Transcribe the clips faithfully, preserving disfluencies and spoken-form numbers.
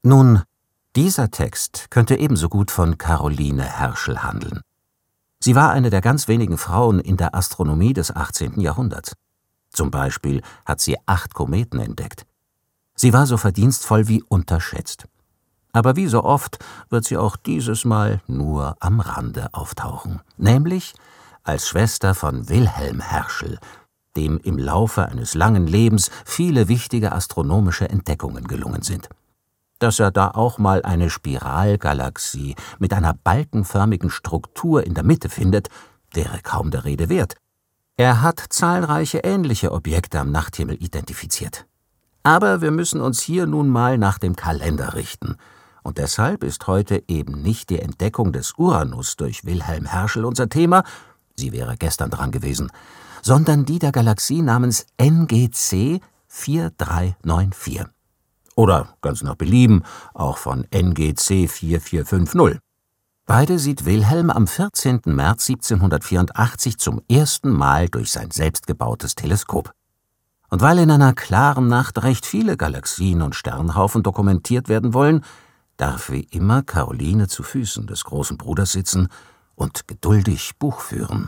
Nun, dieser Text könnte ebenso gut von Caroline Herschel handeln. Sie war eine der ganz wenigen Frauen in der Astronomie des achtzehnten Jahrhunderts. Zum Beispiel hat sie acht Kometen entdeckt. Sie war so verdienstvoll wie unterschätzt. Aber wie so oft wird sie auch dieses Mal nur am Rande auftauchen, nämlich als Schwester von Wilhelm Herschel, dem im Laufe eines langen Lebens viele wichtige astronomische Entdeckungen gelungen sind. Dass er da auch mal eine Spiralgalaxie mit einer balkenförmigen Struktur in der Mitte findet, wäre kaum der Rede wert. Er hat zahlreiche ähnliche Objekte am Nachthimmel identifiziert. Aber wir müssen uns hier nun mal nach dem Kalender richten. Und deshalb ist heute eben nicht die Entdeckung des Uranus durch Wilhelm Herschel unser Thema, sie wäre gestern dran gewesen, sondern die der Galaxie namens N G C vier drei neun vier. Oder ganz nach Belieben auch von N G C vier vier fünf null. Beide sieht Wilhelm am vierzehnten März siebzehnhundertvierundachtzig zum ersten Mal durch sein selbstgebautes Teleskop. Und weil in einer klaren Nacht recht viele Galaxien und Sternhaufen dokumentiert werden wollen, darf wie immer Caroline zu Füßen des großen Bruders sitzen und geduldig Buch führen.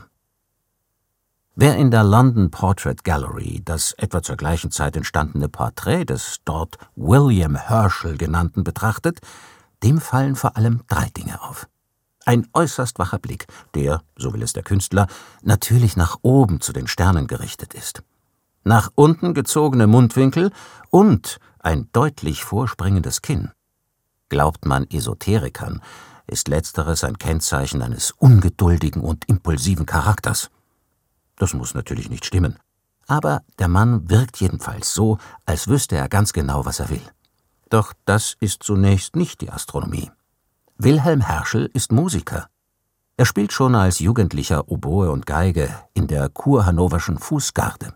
Wer in der London Portrait Gallery das etwa zur gleichen Zeit entstandene Porträt des dort William Herschel genannten betrachtet, dem fallen vor allem drei Dinge auf. Ein äußerst wacher Blick, der, so will es der Künstler, natürlich nach oben zu den Sternen gerichtet ist. Nach unten gezogene Mundwinkel und ein deutlich vorspringendes Kinn. Glaubt man Esoterikern, ist letzteres ein Kennzeichen eines ungeduldigen und impulsiven Charakters. Das muss natürlich nicht stimmen. Aber der Mann wirkt jedenfalls so, als wüsste er ganz genau, was er will. Doch das ist zunächst nicht die Astronomie. Wilhelm Herschel ist Musiker. Er spielt schon als Jugendlicher Oboe und Geige in der kurhannoverschen Fußgarde.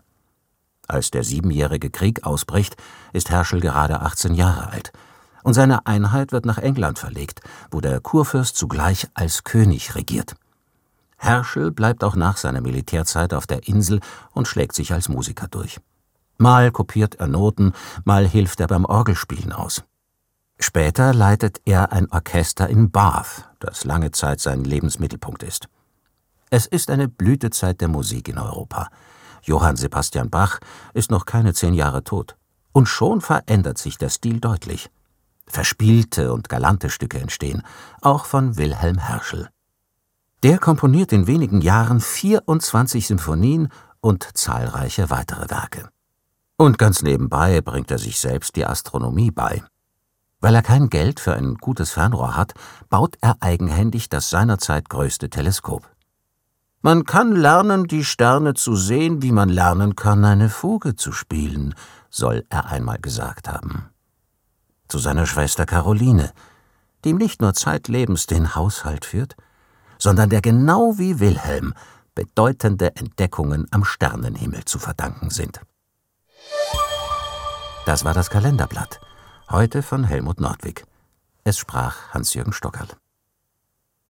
Als der Siebenjährige Krieg ausbricht, ist Herschel gerade achtzehn Jahre alt. Und seine Einheit wird nach England verlegt, wo der Kurfürst zugleich als König regiert. Herschel bleibt auch nach seiner Militärzeit auf der Insel und schlägt sich als Musiker durch. Mal kopiert er Noten, mal hilft er beim Orgelspielen aus. Später leitet er ein Orchester in Bath, das lange Zeit sein Lebensmittelpunkt ist. Es ist eine Blütezeit der Musik in Europa. Johann Sebastian Bach ist noch keine zehn Jahre tot. Und schon verändert sich der Stil deutlich. Verspielte und galante Stücke entstehen, auch von Wilhelm Herschel. Der komponiert in wenigen Jahren vierundzwanzig Symphonien und zahlreiche weitere Werke. Und ganz nebenbei bringt er sich selbst die Astronomie bei. Weil er kein Geld für ein gutes Fernrohr hat, baut er eigenhändig das seinerzeit größte Teleskop. Man kann lernen, die Sterne zu sehen, wie man lernen kann, eine Fuge zu spielen, soll er einmal gesagt haben. Zu seiner Schwester Caroline, die ihm nicht nur zeitlebens den Haushalt führt, sondern der genau wie Wilhelm bedeutende Entdeckungen am Sternenhimmel zu verdanken sind. Das war das Kalenderblatt, heute von Helmut Nordwig. Es sprach Hans-Jürgen Stockerl.